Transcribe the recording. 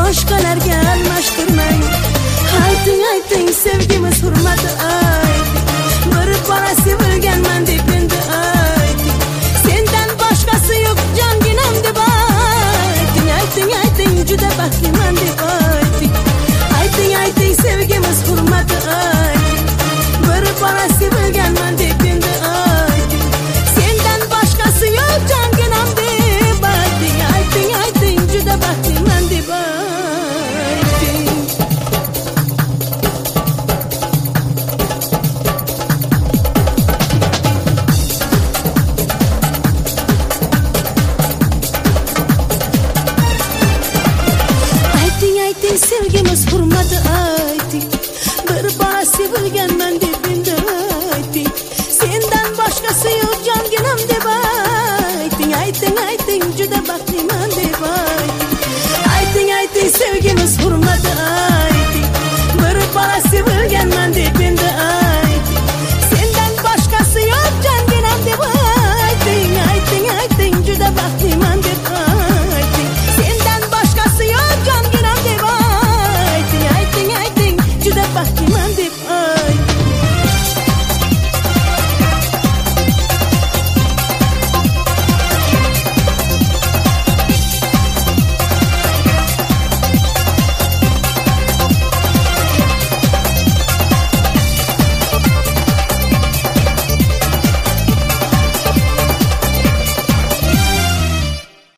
boshqalarga almashtirmang. Ayting sevgimiz hurmati ayting, bir bora sevilganman deb endi ayting, sendan boshqasi yo'q jonginam deb ayting juda baxtliman deb ayting sevgimiz hurmati ayting, bir bora sevilganman deb endi ayting, sendan boshqasi yo'q jonginam deb ayting juda baxtliman deb ayting. Sevgimiz hurmati ayting, bir bora sevilgan